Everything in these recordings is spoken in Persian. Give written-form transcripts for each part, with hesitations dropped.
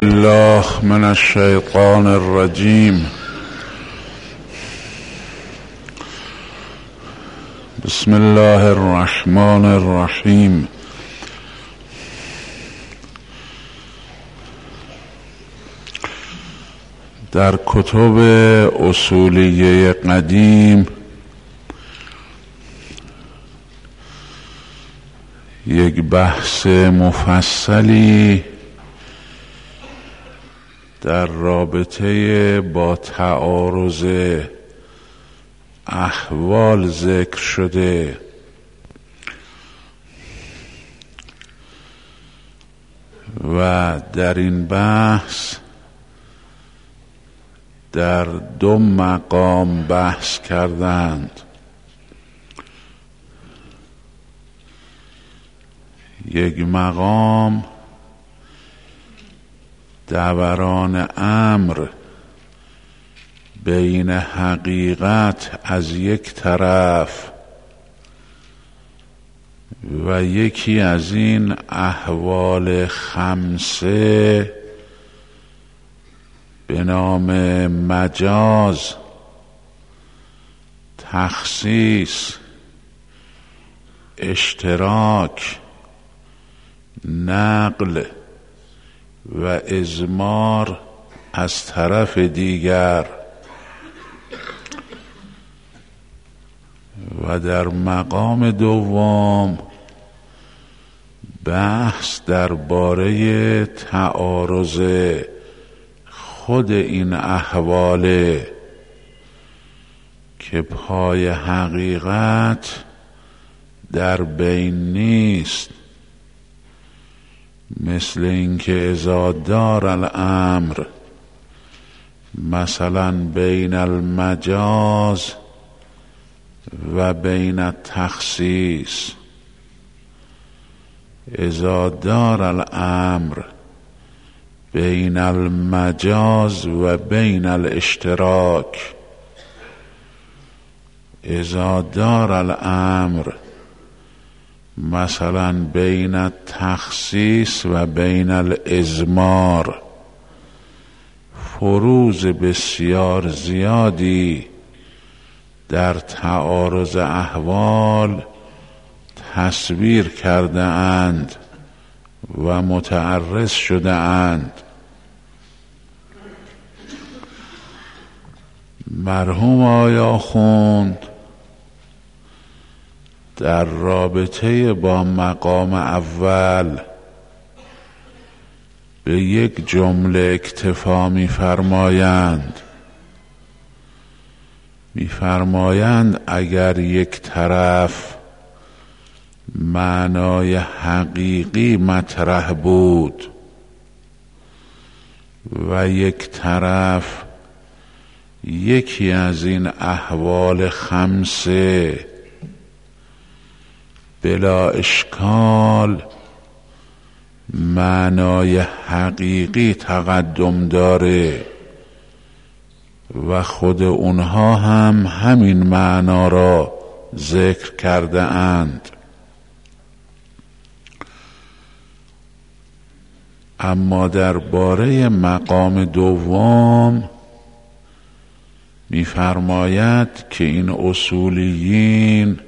بالله من الشیطان الرجیم. بسم الله الرحمن الرحیم. در کتب اصولیه قدیم یک بحث مفصلی در رابطه با تعارض احوال ذکر شده و در این بحث در دو مقام بحث کردند. یک مقام دوران امر بین حقیقت از یک طرف و یکی از این احوال خمسه به نام مجاز، تخصیص، اشتراک، نقل و اضمار از طرف دیگر، و در مقام دوم بحث درباره تعارض خود این احواله که پای حقیقت در بین نیست، مثل اینکه اذا دار الامر مثلا بین المجاز و بین التخصیص، اذا دار الامر بین المجاز و بین الاشتراک، اذا دار الامر مثلا بین التخصیص و بین الاضمار، فروز بسیار زیادی در تعارض احوال تصویر کرده اند و متعرض شده اند. مرحوم آیا خوند در رابطه با مقام اول به یک جمله اکتفا می‌فرمایند اگر یک طرف معنای حقیقی مطرح بود و یک طرف یکی از این احوال خمسه بلا اشکال معنای حقیقی تقدم داره و خود اونها هم همین معنا را ذکر کرده اند، اما درباره مقام دوم می‌فرماید که این اصولیین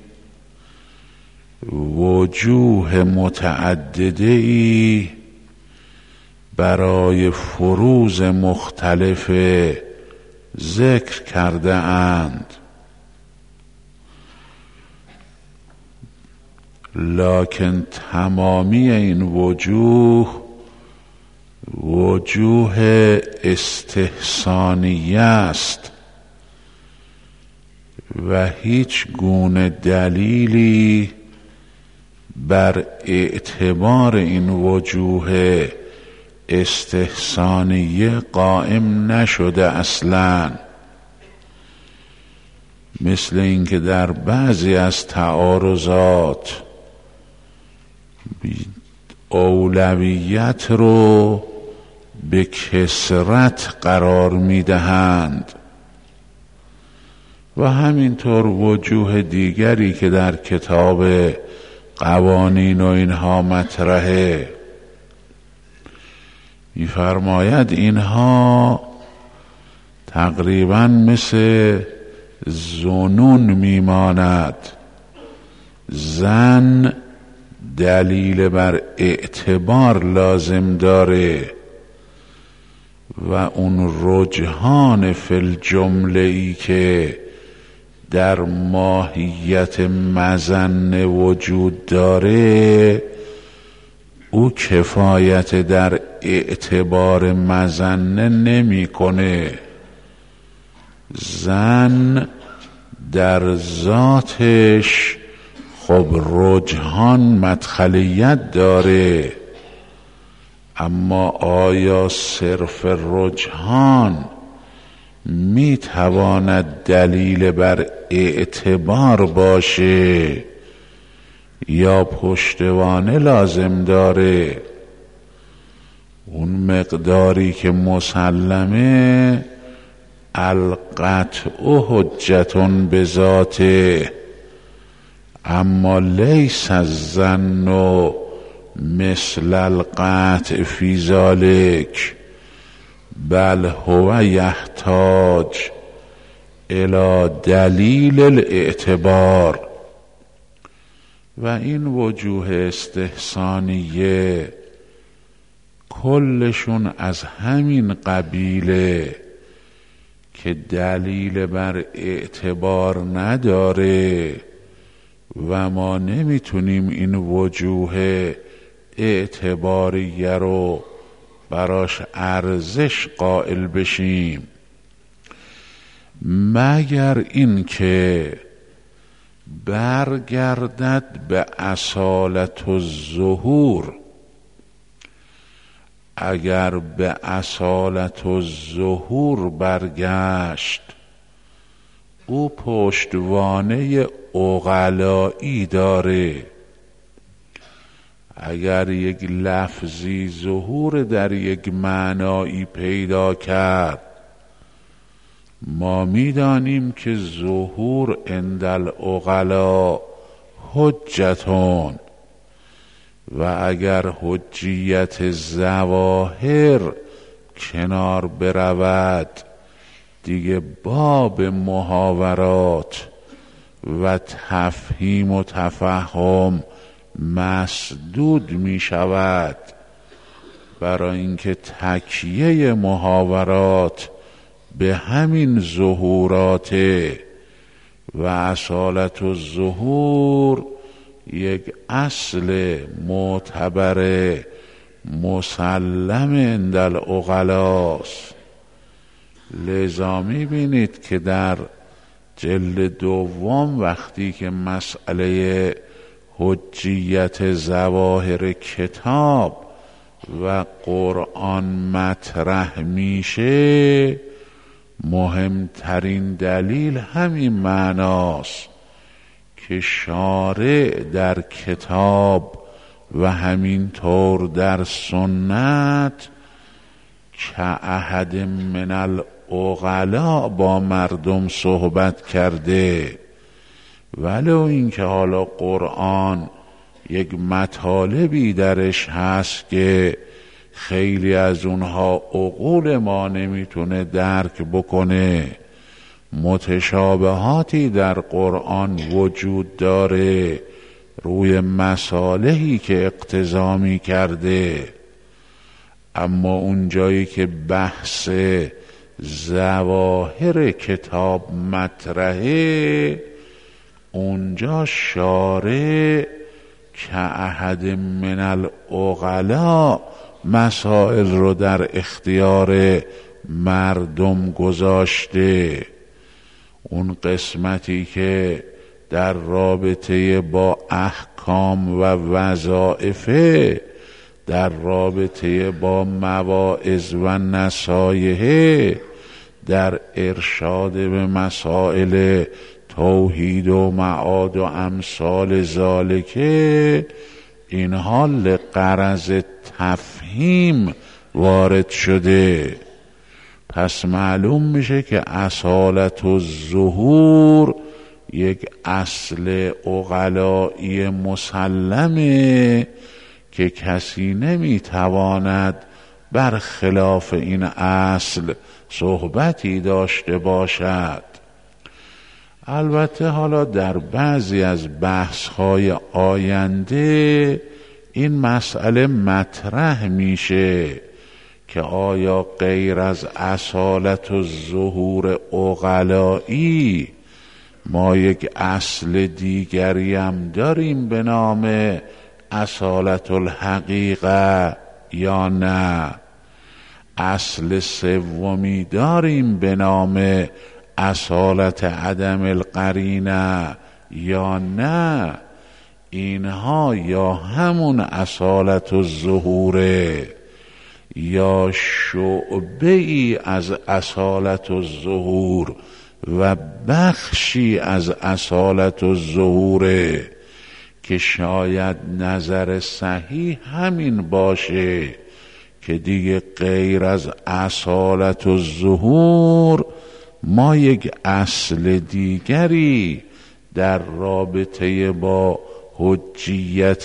وجوه متعددی برای فروز مختلف ذکر کرده اند، لکن تمامی این وجوه استحسانیه است و هیچ گونه دلیلی بر اعتبار این وجوه استحسانیه قائم نشده اصلاً، مثل اینکه در بعضی از تعارضات اولویت رو به کثرت قرار میدهند و همینطور وجوه دیگری که در کتاب قوانین و اینها مطرحه، می‌فرماید اینها تقریباً مثل ظنون میماند. زن دلیل بر اعتبار لازم داره و اون رجحان فی الجمله ای که در ماهیت مظنه وجود داره او کفایت در اعتبار مظنه نمیکنه. زن در ذاتش خب رجحان مدخلیت داره، اما آیا صرف رجحان میتواند دلیل بر اعتبار باشه یا پشتوانه لازم داره؟ اون مقداری که مسلمه القطع حجتون بذاته، اما لیس الظن مثل القطع فی ذلک بل هو یحتاج الی دلیل الاعتبار. و این وجوه استحسانیه کلشون از همین قبیله که دلیل بر اعتبار نداره و ما نمیتونیم این وجوه اعتباریه رو براش ارزش قائل بشیم، مگر این که برگردد به اصالت الظهور. اگر به اصالت الظهور برگشت او پشتوانه عقلایی داره. اگر یک لفظی ظهور در یک معنایی پیدا کرد ما میدانیم که ظهور عند العقلا حجتون، و اگر حجیت ظواهر کنار برود دیگه باب محاورات و تفهیم و تفهم مسدود می شود، برای اینکه تکیه محاورات به همین ظهوراته و اصالت الظهور یک اصل معتبر مسلم عند العقلاست. لذا می‌بینید که در جلد دوم وقتی که مسئله حجیت ظواهر کتاب و قرآن مطرح میشه مهمترین دلیل همین معناست که شارع در کتاب و همینطور در سنت که احد من العقلا با مردم صحبت کرده، ولو اینکه حالا قرآن یک مطالبی درش هست که خیلی از اونها عقول ما نمیتونه درک بکنه، متشابهاتی در قرآن وجود داره روی مصالحی که اقتضا می کرده، اما اون جایی که بحث ظواهر کتاب مطرحه اونجا شارع که احد من العقلا مسائل رو در اختیار مردم گذاشته. اون قسمتی که در رابطه با احکام و وظائفه، در رابطه با مواعظ و نصایح، در ارشاد به مسائل توحید و معاد و امثال ذالکه، اینها لغرض تفهیم وارد شده. پس معلوم میشه که اصالت الظهور یک اصل عقلایی مسلمه که کسی نمیتواند برخلاف این اصل صحبتی داشته باشد. البته حالا در بعضی از بحث‌های آینده این مسئله مطرح میشه که آیا غیر از اصالت و ظهور عقلایی ما یک اصل دیگری هم داریم به نام اصالت الحقیقه یا نه؟ اصل سومی داریم به نام اصالت عدم القرینه یا نه؟ اینها یا همون اصالت الظهوره یا شعبه ای از اصالت الظهور و بخشی از اصالت الظهوره که شاید نظر صحیح همین باشه که دیگه غیر از اصالت الظهور ما یک اصل دیگری در رابطه با حجیت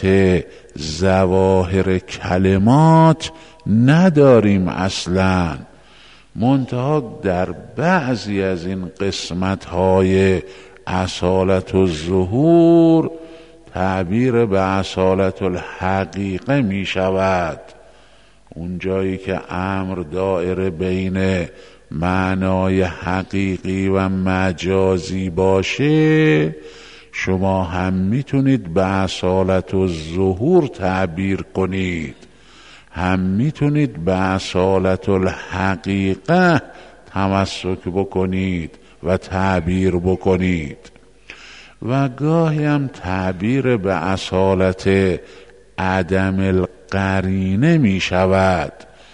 ظواهر کلمات نداریم اصلا. منتها در بعضی از این قسمت‌های اصالت الظهور تعبیر به اصالت الحقیقه می شود. اون جایی که امر دائره بین معنای حقیقی و مجازی باشه شما هم میتونید به اصالت الظهور تعبیر کنید، هم میتونید به اصالت الحقیقه تمسک بکنید و تعبیر بکنید و گاهی هم تعبیر به اصالت عدم القرینه می شود.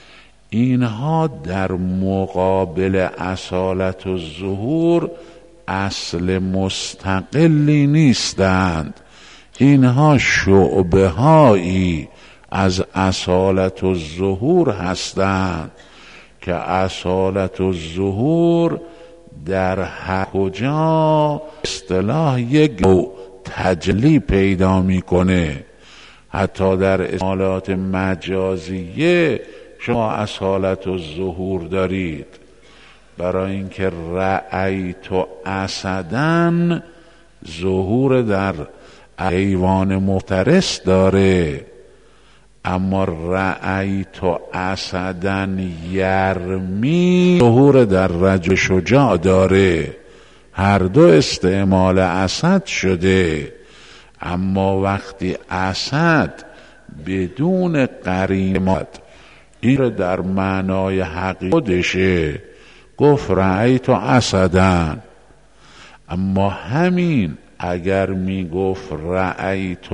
اینها در مقابل اصالت الظهور اصل مستقلی نیستند، اینها شعبه هایی از اصالت الظهور هستند که اصالت الظهور در هر کجا اصطلاح یک تجلی پیدا میکنه. حتی در اصالات مجازیه شما اصالت الظهور دارید، برای اینکه رأیت اسدن ظهور در حیوان مفترس داره، اما رأیت اسدن یرمی ظهور در رجل شجاع داره. هر دو استعمال اسد شده، اما وقتی اسد بدون قرینه این در معنای حقیقی خودشه گفت رأیت اسدن، اما همین اگر می گفت رأیت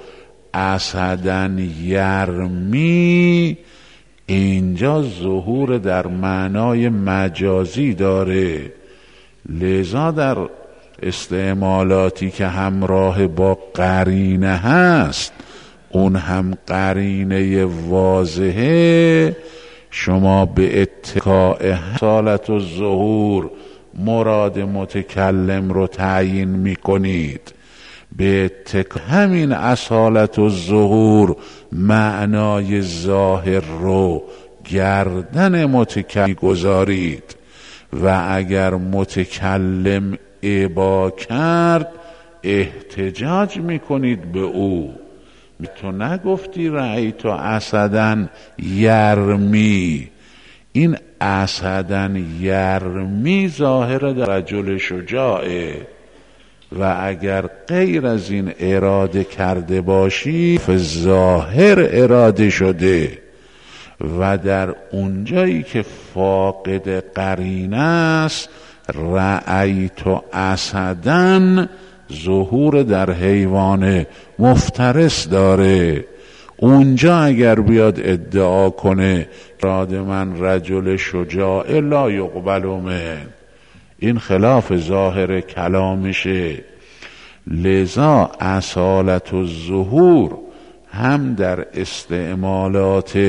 اسدن یرمی اینجا ظهور در معنای مجازی داره. لذا در استعمالاتی که همراه با قرینه هست، اون هم قرینه واضحه، شما به اتکاء اصالت الظهور مراد متکلم رو تعیین می کنید، به اتکاء همین اصالت الظهور معنای ظاهر رو گردن متکلم گذارید و اگر متکلم ابا کرد احتجاج می کنید به او. تو نگفتی رأیت اسدن یرمی، این اسدن یرمی ظاهر در رجل شجاعه و اگر غیر از این اراده کرده باشی ظاهر اراده شده و در اونجایی که فاقد قرینه است رأیت اسدن ظهور در حیوان مفترس داره. اونجا اگر بیاد ادعا کنه راد من رجل شجاع لا یقبل من، این خلاف ظاهر کلامشه. لذا اصالت الظهور هم در استعمالات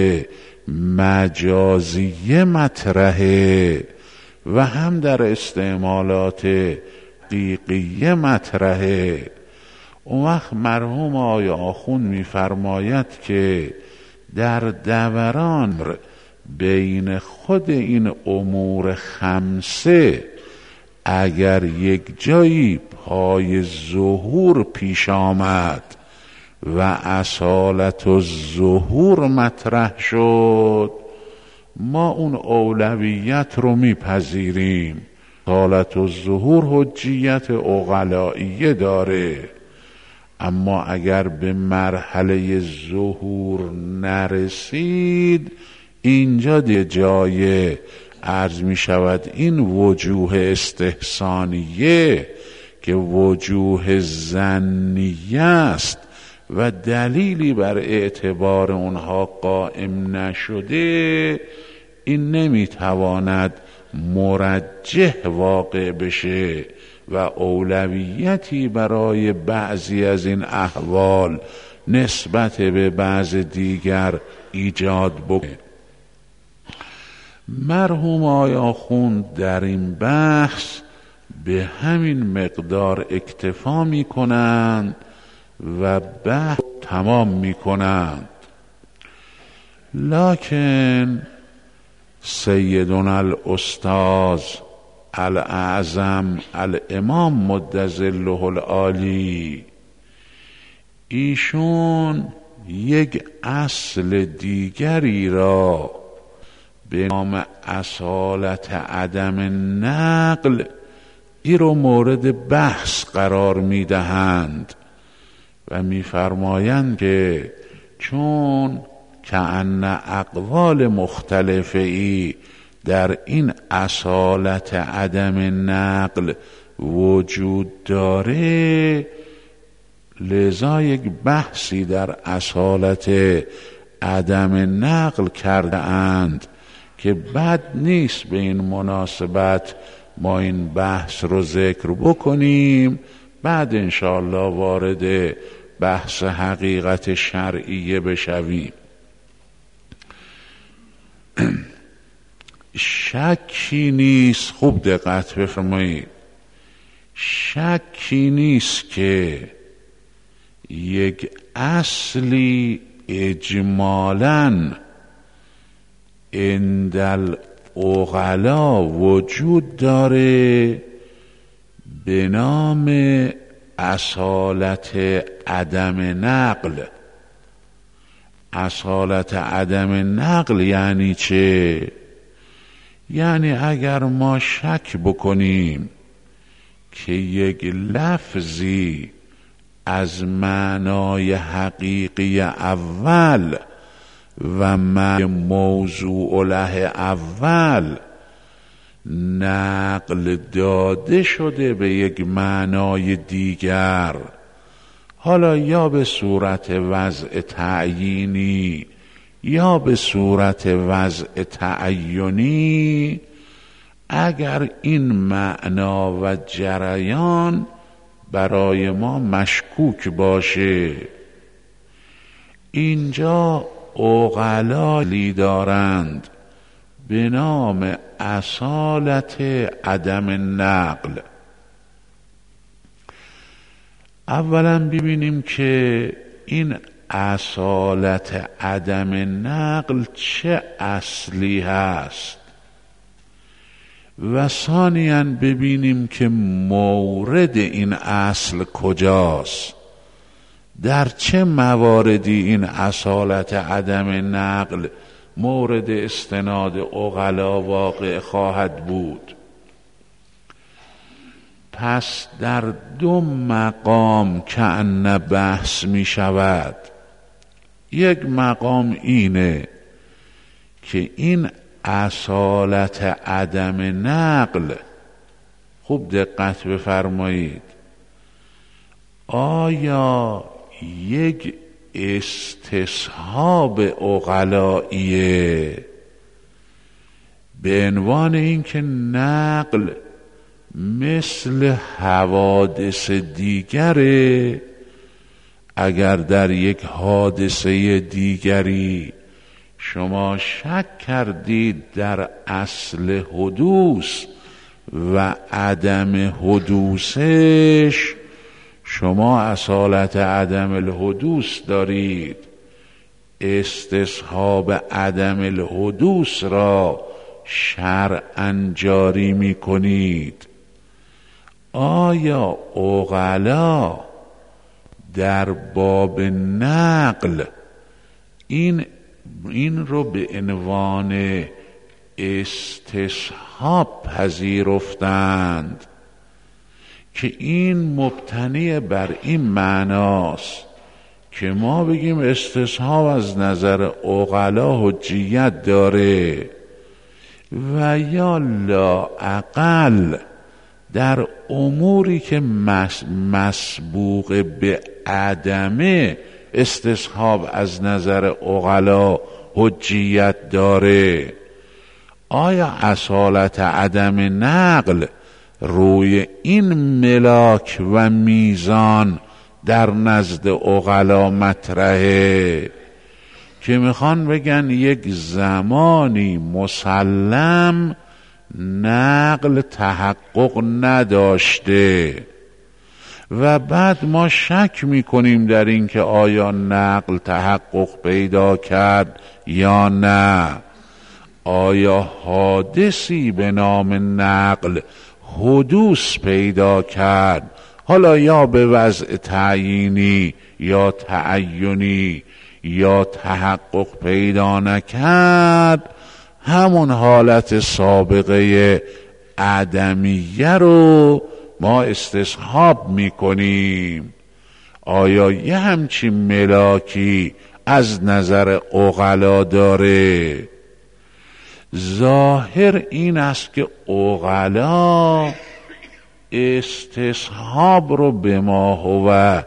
مجازیه مطرحه و هم در استعمالات حقیقیه مطرحه. اون وقت مرحوم آقای آخوند می‌فرماید که در دوران بین خود این امور خمسه اگر یک جایی پای ظهور پیش آمد و اصالت و ظهور مطرح شد، ما اون اولویت رو میپذیریم. اصالت و ظهور حجیت عقلائیه داره، اما اگر به مرحله ظهور نرسید، اینجا دیگه جای عرض می شود این وجوه استحسانیه که وجوه ظنیه است و دلیلی بر اعتبار اونها قائم نشده، این نمیتواند مرجح واقع بشه و اولویتی برای بعضی از این احوال نسبت به بعض دیگر ایجاد بکنه. مرحوم آقای آخوند در این بحث به همین مقدار اکتفا می کنند و بحث تمام می کنند. لکن سیدنا الاستاذ الاعظم الامام مد ظله العالی، ایشون یک اصل دیگری را به نام اصالت عدم نقل ای رو مورد بحث قرار می دهند و می فرمایند که چون کأن اقوال مختلفه ای در این اصالت عدم نقل وجود داره، لذا یک بحثی در اصالت عدم نقل کرده اند که بد نیست به این مناسبت ما این بحث رو ذکر بکنیم، بعد انشاءالله وارد بحث حقیقت شرعیه بشویم. شکی نیست، خوب دقت بفرمایید، شکی نیست که یک اصلی اجمالاً عند العقلا وجود داره به نام اصالت عدم نقل. اصالت عدم نقل یعنی چه؟ یعنی اگر ما شک بکنیم که یک لفظی از معنای حقیقی اول و موضوع له اول نقل داده شده به یک معنای دیگر، حالا یا به صورت وضع تعیینی یا به صورت وضع تعینی، اگر این معنا و جریان برای ما مشکوک باشه، اینجا عقلالی دارند به نام اصالت عدم نقل. اولا ببینیم که این اصالت عدم نقل چه اصلی هست و ثانیاً ببینیم که مورد این اصل کجاست، در چه مواردی این اصالت عدم نقل مورد استناد عقلا واقع خواهد بود. پس در دو مقام کأن بحث می شود. یک مقام اینه که این اصالت عدم نقل، خوب دقت بفرمایید، آیا یک استصحاب عقلائیه به عنوان اینکه نقل مثل حوادث دیگره، اگر در یک حادثه دیگری شما شک کردید در اصل حدوث و عدم حدوثش، شما اصالت عدم الحدوث دارید. استصحاب عدم الحدوث را شرعاً جاری می کنید؟ آیا عقلا در باب نقل این رو به عنوان استصحاب پذیرفتند که این مبتنی بر این معناست که ما بگیم استصحاب از نظر عقلا حجیت داره، و یا لااقل در اموری که مسبوق به عدم استصحاب از نظر عقلا حجیت داره؟ آیا اصالت عدم نقل روی این ملاک و میزان در نزد عقلا مطرحه که میخوان بگن یک زمانی مسلم نقل تحقق نداشته و بعد ما شک میکنیم در این که آیا نقل تحقق پیدا کرد یا نه؟ آیا حادثی به نام نقل حدوث پیدا کرد، حالا یا به وضع تعیینی یا تعینی، یا تحقق پیدا نکرد، همون حالت سابقه عدمیه رو ما استصحاب میکنیم. آیا یه همچین ملاکی از نظر عقلا داره؟ ظاهر این است که عقلا استصحاب رو به ما هو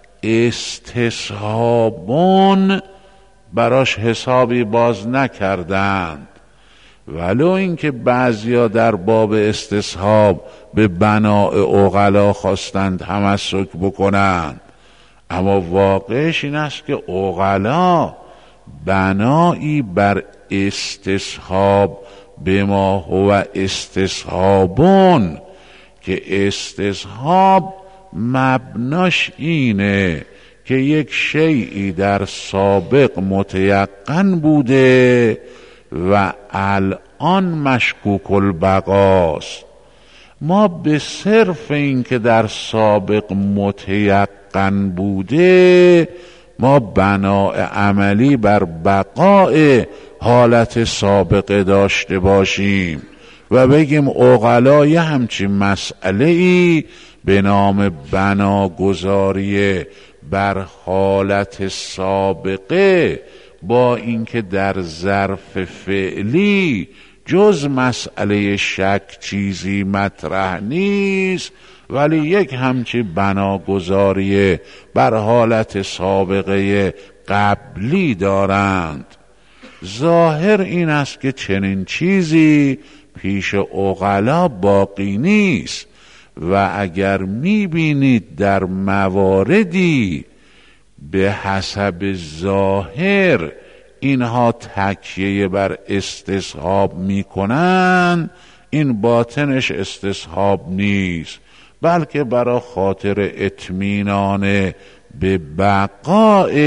استصحابون براش حسابی باز نکردند، ولو اینکه بعضیا در باب استصحاب به بناء عقلا خواستند تمسک بکنند، اما واقعش این است که عقلا بنایی بر استصحاب به ما هو استصحابون که استصحاب مبناش اینه که یک شیئی در سابق متیقن بوده و الان مشکوک البقاست. ما به صرف این که در سابق متیقن بوده ما بناء عملی بر بقاء حالت سابقه داشته باشیم و بگیم عقلا یه همچین مسئله ای به نام بناگذاری بر حالت سابقه با اینکه در ظرف فعلی جز مسئله شک چیزی مطرح نیست، ولی یک همچین بناگذاری بر حالت سابقه قبلی دارند. ظاهر این است که چنین چیزی پیش عقلا باقی نیست و اگر میبینید در مواردی به حسب ظاهر اینها تکیه بر استصحاب میکنن، این باطنش استصحاب نیست، بلکه برای خاطر اطمینان به بقاء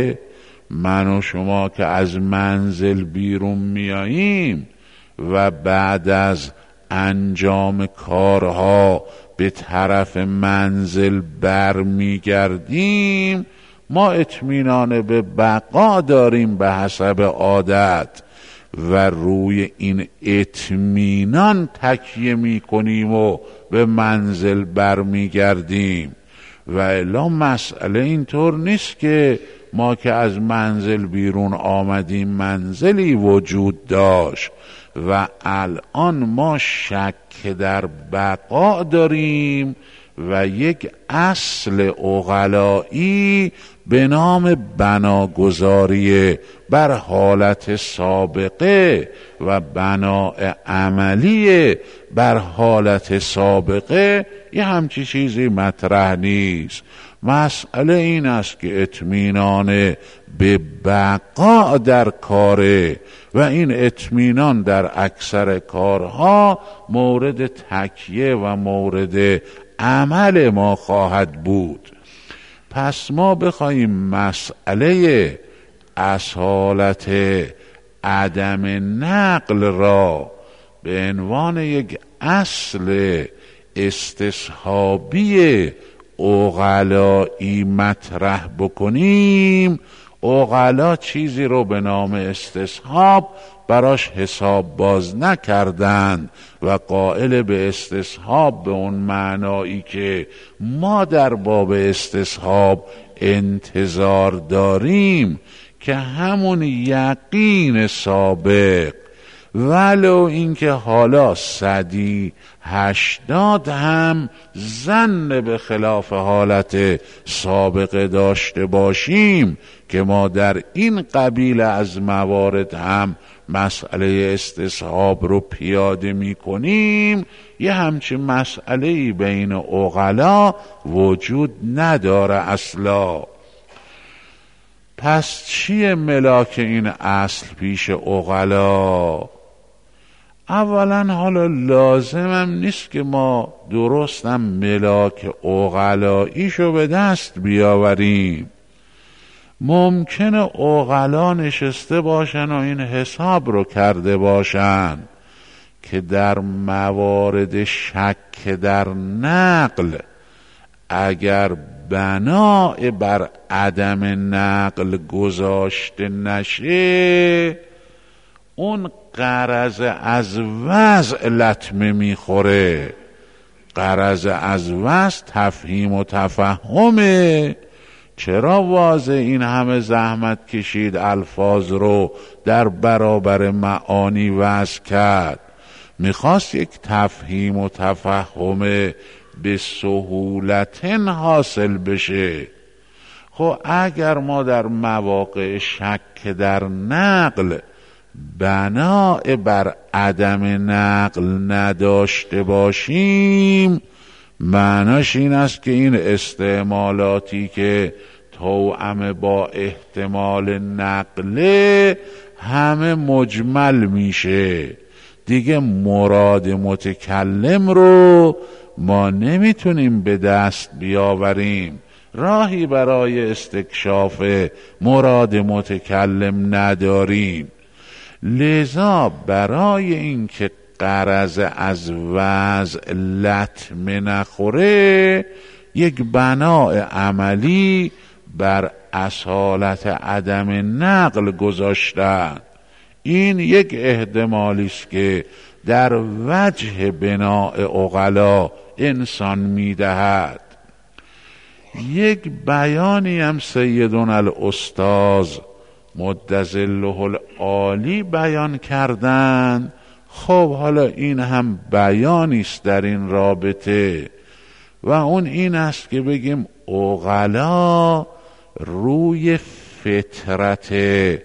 من و شما که از منزل بیرون میاییم و بعد از انجام کارها به طرف منزل برمیگردیم، ما اطمینان به بقا داریم به حسب عادت و روی این اطمینان تکیه میکنیم و به منزل برمیگردیم. و الا مسئله اینطور نیست که ما که از منزل بیرون آمدیم منزلی وجود داشت و الان ما شک در بقا داریم و یک اصل عقلایی به نام بناگذاری بر حالت سابقه و بناء عملی بر حالت سابقه یه همچی چیزی مطرح نیست. مسئله این است که اطمینان به بقا در کاره و این اطمینان در اکثر کارها مورد تکیه و مورد عمل ما خواهد بود. پس ما بخوایم مسئله اصالت عدم نقل را به عنوان یک اصل استصحابی عقلایی مطرح بکنیم، عقلا چیزی رو به نام استصحاب براش حساب باز نکردند و قائل به استصحاب به اون معنایی که ما در باب استصحاب انتظار داریم که همون یقین سابق، ولو اینکه حالا 180 هم ظن به خلاف حالت سابقه داشته باشیم که ما در این قبیل از موارد هم مسئله استصحاب رو پیاده می کنیم، یه همچین مسئله‌ای بین عقلا وجود نداره اصلا. پس چیه ملاک این اصل پیش عقلا؟ اولا حالا لازمم نیست که ما درستم ملاک عقلاییشو به دست بیاوریم. ممکنه عقلا نشسته باشن و این حساب رو کرده باشن که در موارد شک در نقل اگر بناء بر عدم نقل گذاشته نشه، اون غرض از وضع لطمه میخوره. غرض از وضع تفهیم و تفهمه. چرا واضح این همه زحمت کشید الفاظ رو در برابر معانی وضع کرد؟ میخواست یک تفهیم و تفهم به سهولت حاصل بشه. خب اگر ما در مواقع شک در نقل بناء بر عدم نقل نداشته باشیم، معناش این است که این استعمالاتی که توأم با احتمال نقله همه مجمل میشه. دیگه مراد متکلم رو ما نمیتونیم به دست بیاوریم، راهی برای استکشاف مراد متکلم نداریم. لذا برای اینکه غرض از وضع لطمه نخوره، یک بناء عملی بر اصالت عدم نقل گذاشتن. این یک احتمالی است که در وجه بناء عقلا انسان میدهد. یک بیانی هم سیدنا الاستاذ مدظله العالی بیان کردند. خب حالا این هم بیانی است در این رابطه و اون این است که بگیم عقلا روی فطرت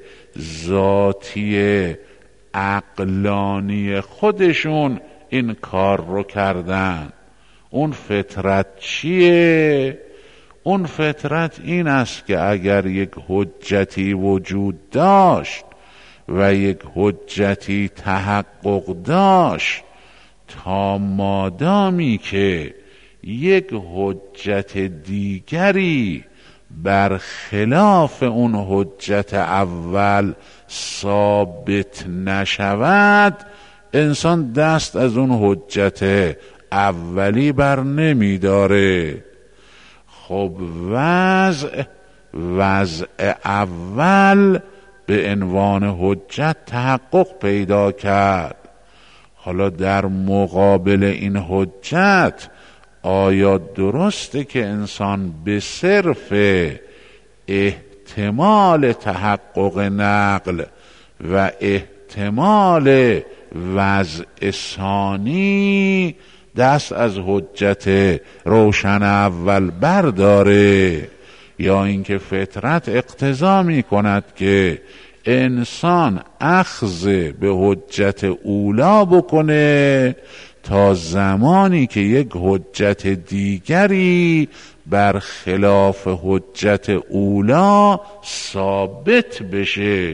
ذاتی عقلانی خودشون این کار رو کردن. اون فطرت چیه؟ اون فطرت این است که اگر یک حجتی وجود داشت و یک حجتی تحقق داشت، تا مادامی که یک حجت دیگری برخلاف اون حجت اول ثابت نشود، انسان دست از اون حجت اولی بر نمی داره. خب وضع اول به عنوان حجت تحقق پیدا کرد. حالا در مقابل این حجت آیا درسته که انسان به صرف احتمال تحقق نقل و احتمال وضع ثانی دست از حجت روشن اول برداره، یا اینکه فطرت اقتضا می کند که انسان اخذ به حجت اولا بکنه تا زمانی که یک حجت دیگری برخلاف حجت اولا ثابت بشه.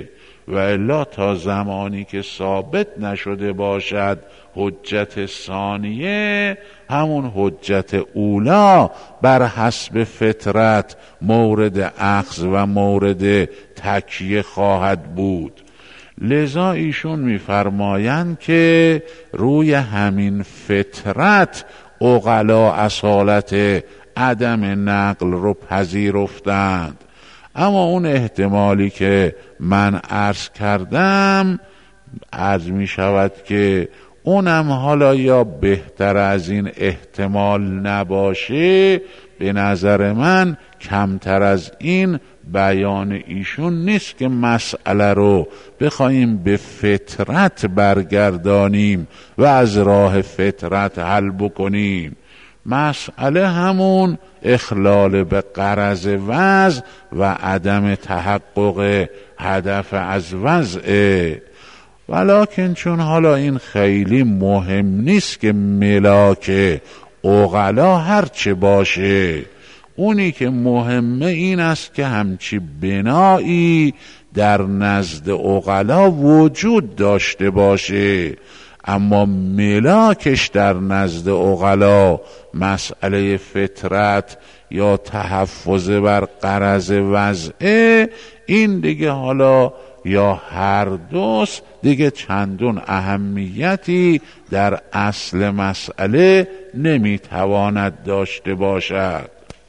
و الا تا زمانی که ثابت نشده باشد حجت ثانیه، همون حجت اولا بر حسب فطرت مورد اخذ و مورد تکیه خواهد بود. لذا ایشون میفرمایند که روی همین فطرت عقلا اصالت عدم نقل رو پذیرفتند. اما اون احتمالی که من عرض کردم، عرض می شود که اونم حالا یا بهتر از این احتمال نباشه، به نظر من کمتر از این بیان ایشون نیست که مسئله رو بخوایم به فطرت برگردانیم و از راه فطرت حل بکنیم. مسئله همون اخلال به غرض وضع و عدم تحقق هدف از وضعه. ولکن چون حالا این خیلی مهم نیست که ملاک عقلا هرچه باشه، اونی که مهمه این است که همچی بنایی در نزد عقلا وجود داشته باشه. اما ملاکش در نزد عقلا مسئله فطرت یا تحفظ بر غرض وضعه، این دیگه حالا یا هر دوست دیگه چندون اهمیتی در اصل مسئله نمیتواند داشته باشد.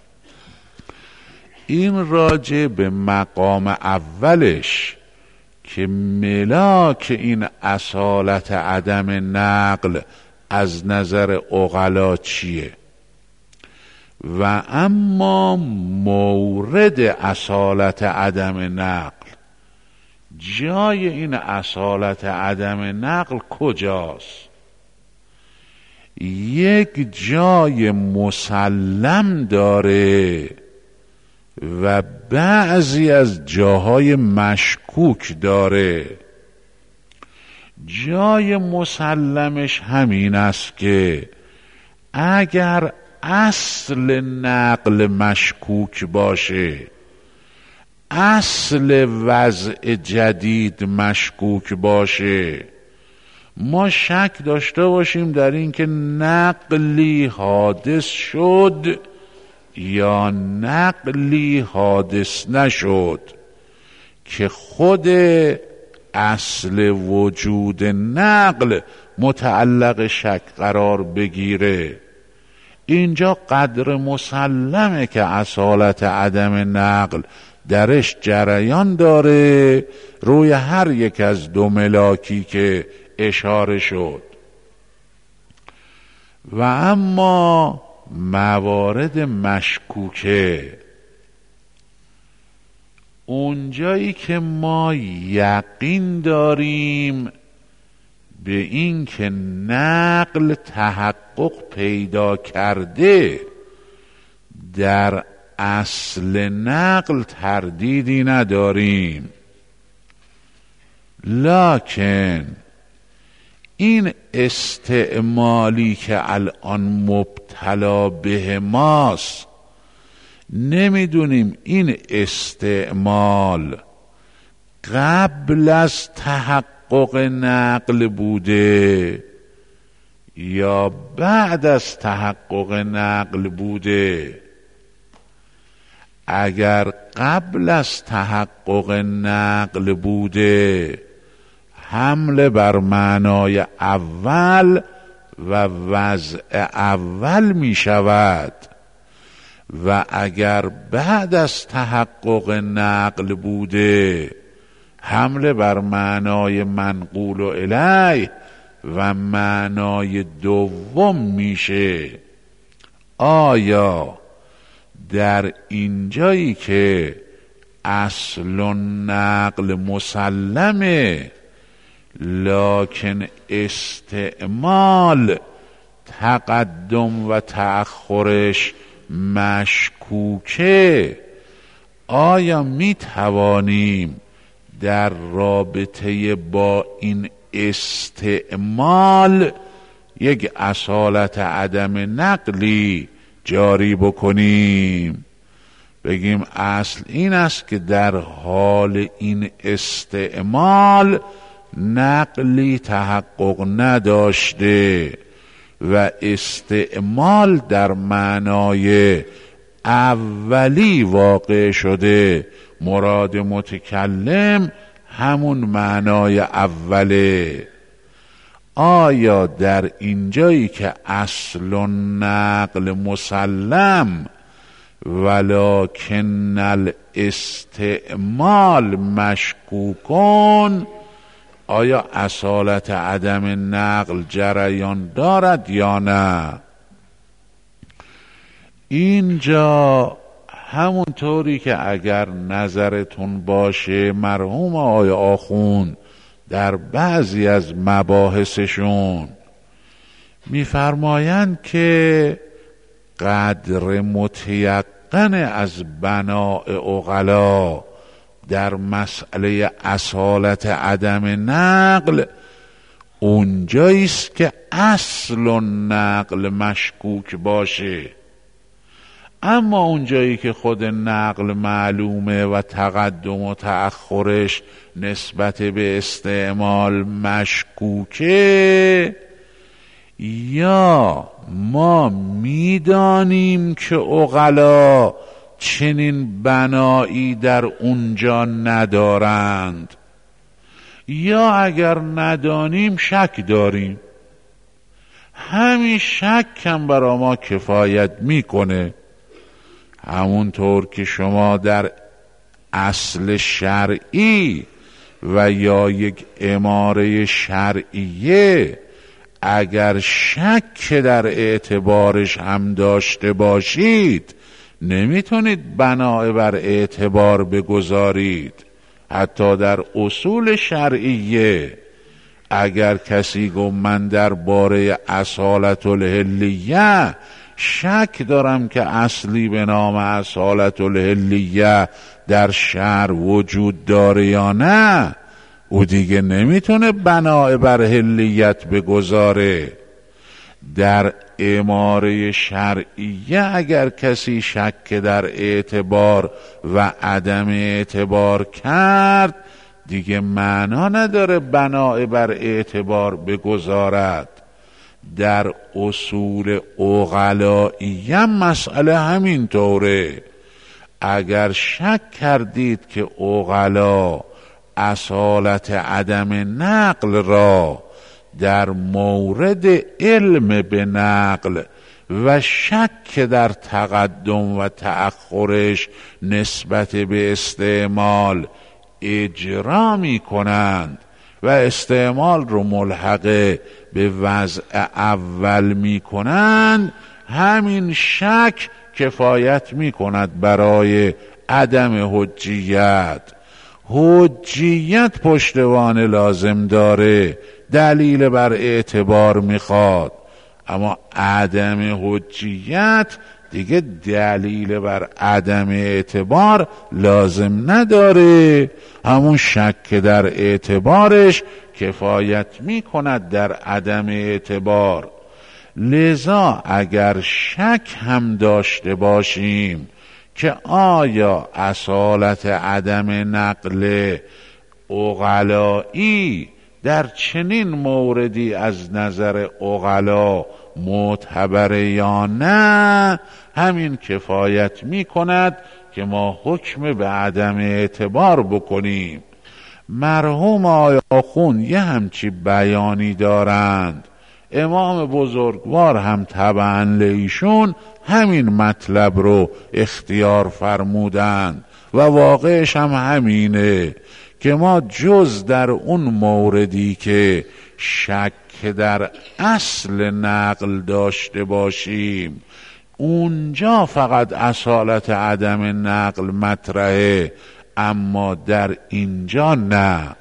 این راجع به مقام اولش که ملاک این اصالت عدم نقل از نظر عقلا چیه، و اما مورد اصالت عدم نقل، جای این اصالت عدم نقل کجاست؟ یک جای مسلم داره و بعضی از جاهای مشکوک داره. جای مسلمش همین است که اگر اصل نقل مشکوک باشه، اصل وضع جدید مشکوک باشه، ما شک داشته باشیم در این که نقلی حادث شد یا نقلی حادث نشد، که خود اصل وجود نقل متعلق شک قرار بگیره، اینجا قدر مسلمه که اصالت عدم نقل درش جریان داره روی هر یک از دو ملاکی که اشاره شد. و اما موارد مشکوکه، اونجایی که ما یقین داریم به این که نقل تحقق پیدا کرده، در اصل نقل تردیدی نداریم، لکن این استعمالی که الان مبتلا به ماست، نمیدونیم این استعمال قبل از تحقق نقل بوده یا بعد از تحقق نقل بوده. اگر قبل از تحقق نقل بوده، حمله بر معنای اول و وضع اول می شود، و اگر بعد از تحقق نقل بوده، حمله بر معنای منقول الیه و معنای دوم میشه. آیا در اینجایی که اصل نقل مسلمه لکن استعمال تقدم و تأخرش مشکوکه، آیا می توانیم در رابطه با این استعمال یک اصالت عدم نقلی جاری بکنیم؟ بگیم اصل این است که در حال این استعمال نقلی تحقق نداشته و استعمال در معنای اولی واقع شده، مراد متکلم همون معنای اوله. آیا در اینجایی که اصل نقل مسلم ولکن الاستعمال مشکوکون، آیا اصالت عدم نقل جریان دارد یا نه؟ اینجا همونطوری که اگر نظرتون باشه مرحوم آقای آخوند در بعضی از مباحثشون میفرمایند که قدر متیقن از بناء عقلا در مسئله اصالت عدم نقل اونجاییست که اصل نقل مشکوک باشه، اما اونجایی که خود نقل معلومه و تقدم و تأخرش نسبت به استعمال مشکوکه، یا ما میدانیم که عقلا چنین بنایی در اونجا ندارند، یا اگر ندانیم شک داریم. همین شک هم برای ما کفایت میکنه. همونطور که شما در اصل شرعی و یا یک اماره شرعیه اگر شک در اعتبارش هم داشته باشید نمیتونید بنا بر اعتبار بگذارید. حتی در اصول شرعیه اگر کسی گفت من در باره اصالت الحلیه شک دارم که اصلی به نام اصالت الحلیه در شرع وجود داره یا نه، او دیگه نمیتونه بنا بر حلیت بگذاره. در اماره شرعیه اگر کسی شک در اعتبار و عدم اعتبار کرد دیگه معنا نداره بنا بر اعتبار بگذارد. در اصول عقلائیه مسئله همین طوره. اگر شک کردید که عقلا اصالت عدم نقل را در مورد علم به نقل و شک در تقدم و تأخرش نسبت به استعمال اجرا می کنند و استعمال رو ملحق به وضع اول می کنند، همین شک کفایت می کند برای عدم حجیت. حجیت پشتوان لازم داره، دلیل بر اعتبار میخواد، اما عدم حجیت دیگه دلیل بر عدم اعتبار لازم نداره. همون شک در اعتبارش کفایت میکند در عدم اعتبار. لذا اگر شک هم داشته باشیم که آیا اصالت عدم نقل عقلایی در چنین موردی از نظر عقلا معتبره یا نه، همین کفایت می کند که ما حکم به عدم اعتبار بکنیم. مرحوم آقای آخوند یه همچی بیانی دارند، امام بزرگوار هم طبعا لیشون همین مطلب رو اختیار فرمودند و واقعش هم همینه که ما جز در اون موردی که شک در اصل نقل داشته باشیم اونجا فقط اصالت عدم نقل مطرحه، اما در اینجا نه.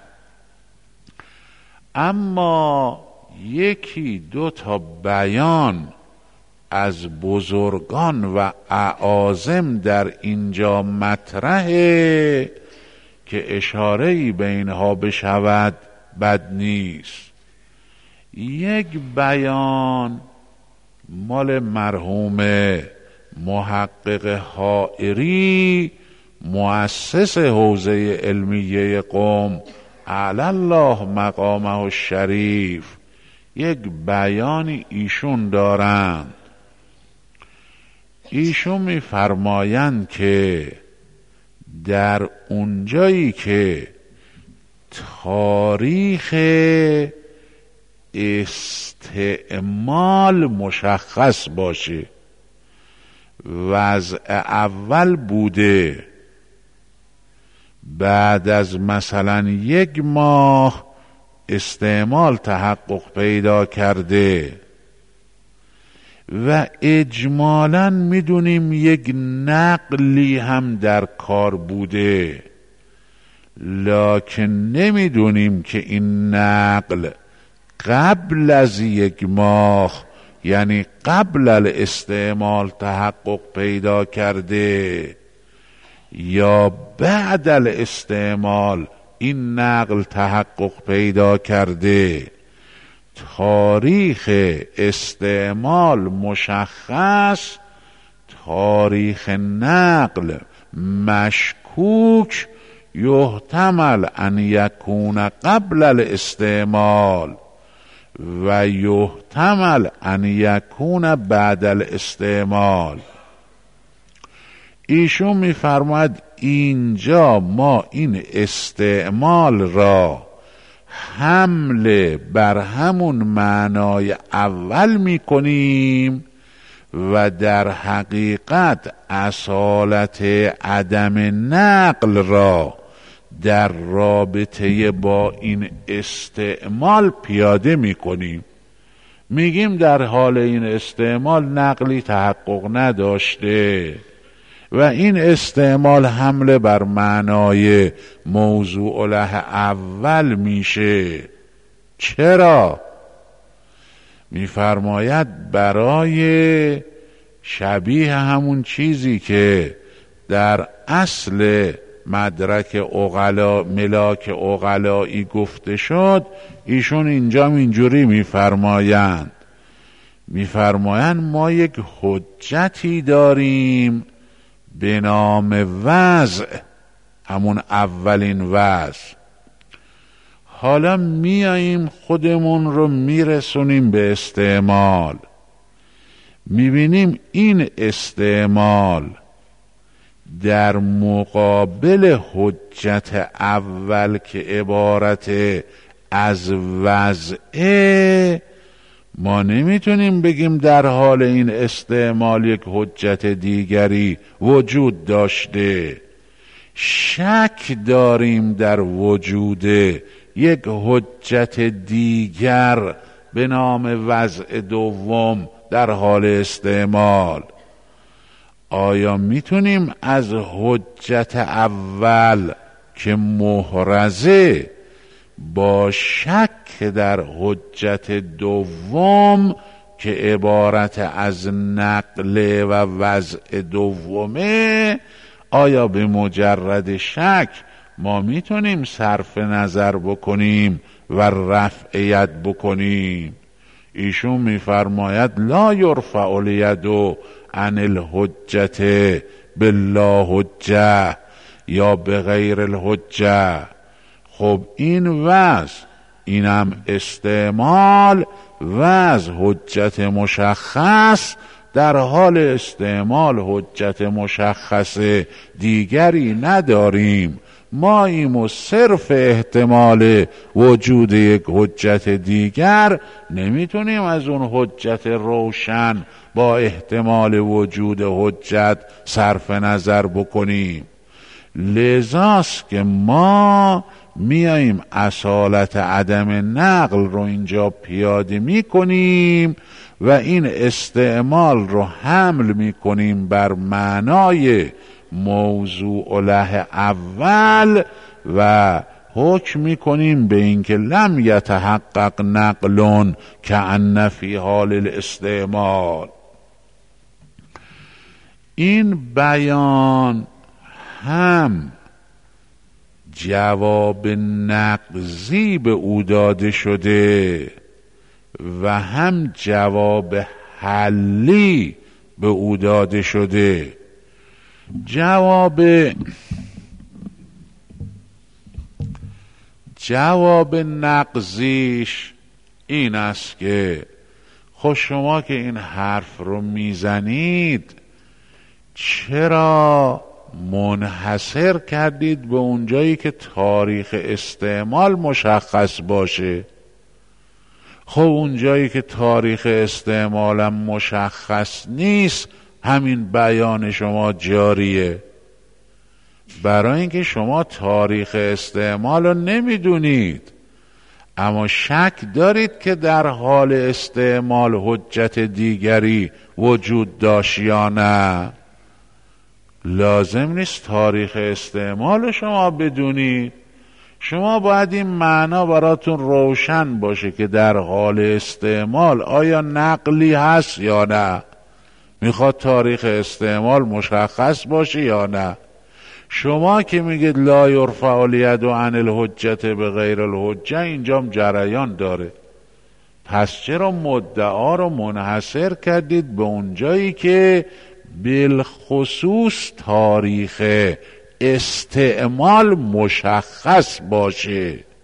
اما یکی دو تا بیان از بزرگان و اعاظم در اینجا مطرحه که اشاره‌ای به اینها بشود بد نیست. یک بیان مال مرحوم محقق حائری مؤسس حوزه علمیه قم اعلی الله مقامه الشریف یک بیانی ایشون دارند. ایشون می‌فرمایند که در اونجایی که تاریخ استعمال مشخص باشه، وضع اول بوده، بعد از مثلا 1 ماه استعمال تحقق پیدا کرده و اجمالاً میدونیم یک نقلی هم در کار بوده، لکن نمیدونیم که این نقل قبل از 1 ماه یعنی قبل الاستعمال تحقق پیدا کرده یا بعد الاستعمال این نقل تحقق پیدا کرده. تاریخ استعمال مشخص، تاریخ نقل مشکوک، یحتمل ان یکون قبل الاستعمال و یحتمل ان یکون بعد الاستعمال. ایشون میفرماید اینجا ما این استعمال را حمل بر همون معنای اول میکنیم و در حقیقت اصالت عدم نقل را در رابطه با این استعمال پیاده میکنیم. میگیم در حال این استعمال نقلی تحقق نداشته و این استعمال حمله بر معنای موضوع له اول میشه. چرا؟ میفرماید برای شبیه همون چیزی که در اصل مدرک ملاک عقلایی گفته شد، ایشون اینجا اینجوری میفرمایند ما یک حجتی داریم به نام وضع، همون اولین وضع. حالا میاییم خودمون رو میرسونیم به استعمال، میبینیم این استعمال در مقابل حجت اول که عبارت از وضعه، ما نمیتونیم بگیم در حال این استعمال یک حجت دیگری وجود داشته. شک داریم در وجود یک حجت دیگر به نام وضع دوم در حال استعمال. آیا میتونیم از حجت اول که محرزه با شک در حجت دوم که عبارت از نقل و وضع دومه، آیا به مجرد شک ما میتونیم صرف نظر بکنیم و رفعیت بکنیم؟ ایشون میفرماید لا یرفع الید عن الحجت باللا حجه یا بغیر الحجه. خب این وضع، اینم استعمال، وضع حجت مشخص، در حال استعمال حجت مشخص دیگری نداریم. ما ایمو صرف احتمال وجود یک حجت دیگر نمیتونیم از اون حجت روشن با احتمال وجود حجت صرف نظر بکنیم. لذاست که ما میاییم اصالت عدم نقل رو اینجا پیاده میکنیم و این استعمال رو حمل میکنیم بر معنای موضوع له اول و حکم میکنیم به اینکه لم یتحقق نقل کأن فی حال الاستعمال. این بیان هم جواب نقضی به او داده شده و هم جواب حلی به او داده شده. جواب نقضیش این است که خب شما که این حرف رو میزنید چرا منحصر کردید به اونجایی که تاریخ استعمال مشخص باشه؟ خب اونجایی که تاریخ استعمالم مشخص نیست همین بیان شما جاریه، برای اینکه شما تاریخ استعمال رو نمیدونید اما شک دارید که در حال استعمال حجت دیگری وجود داشت یا نه. لازم نیست تاریخ استعمال شما بدونید، شما باید این معنا براتون روشن باشه که در حال استعمال آیا نقلی هست یا نه، میخواد تاریخ استعمال مشخص باشه یا نه. شما که میگید لا یرفع الید عن الحجت به غیر الحجه، اینجام جریان داره. پس چرا مدعا رو منحصر کردید به اونجایی که بالخصوص تاریخ استعمال مشخص باشه؟